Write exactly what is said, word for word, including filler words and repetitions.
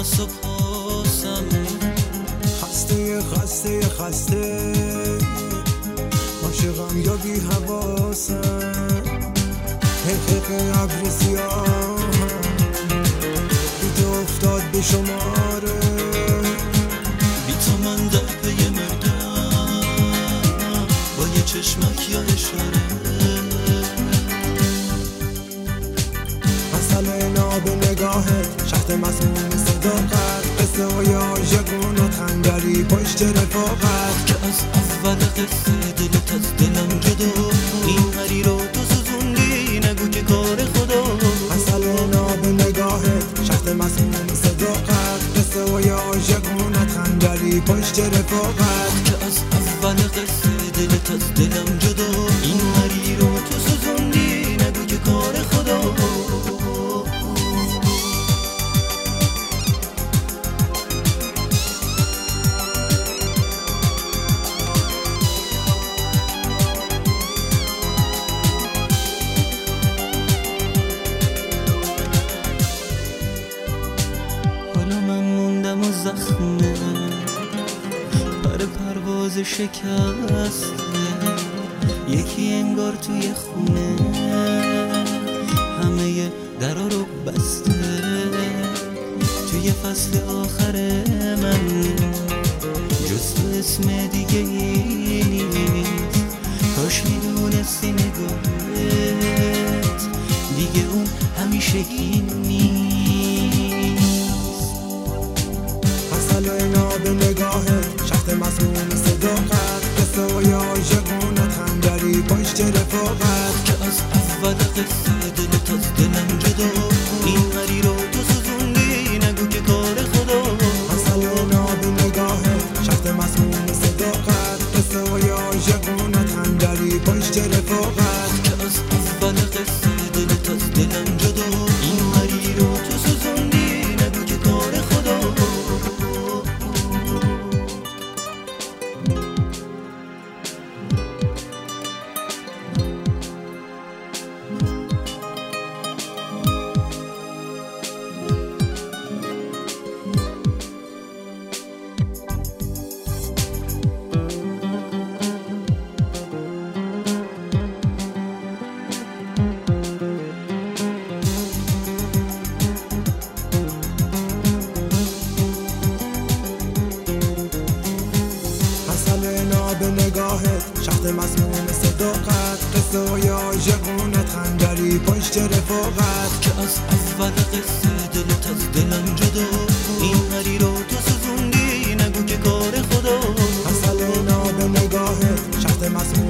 صبح هستم خسته خسته خسته عاشقم یا بی حواسم حقیق ابر سیاهم بیت افتاد به شماره بی تو من در پی مردم با یه چشمک یا اشاره مسئله ناب نگاهت شهد مسموم صداقت قصه های عاشقون و خنجری پشت رفاقت که از اول قصه دلت از دلم جدا این هری رو تو سوزوندی نگو که کار خدا مسئله ناب نگاهت شهد مسموم صداقت قصه های عاشقون و خنجری پشت رفاقت که از اول قصه دلت از دلم جدا این هری رو تو سوزوندی نگو که کار خدا زخمه پر پرواز شکسته یکی انگار توی خونه همه درا رو بسته توی فصل آخر من جز تو اسم دیگه ای نیست کاش میدونستی نگاهت دیگه اون همیشگی نیست مسئله ناب نگاهت شهد مسموم صداقت قصه های عاشقونت خنجری پشت رفاقت که از اول قصه دلت از دلم جدا این هری رو تو سوزوندی نگو که کار خدا مسئله ناب نگاهت شهد مسموم صداقت قصه های عاشقونت خنجری پشت رفاقت که از اول قصه دلت از دلم جدا این هری رو تو سوزوندی نگو که کار خدا ناب نگاهت شهد مسموم صداقت قصه های عاشقونت خنجری پشت رفاقت که از اول قصه دلت از دلم جدا این هری رو تو سوزوندی نگو که کار خدا مسئله ناب نگاهت شهد مسموم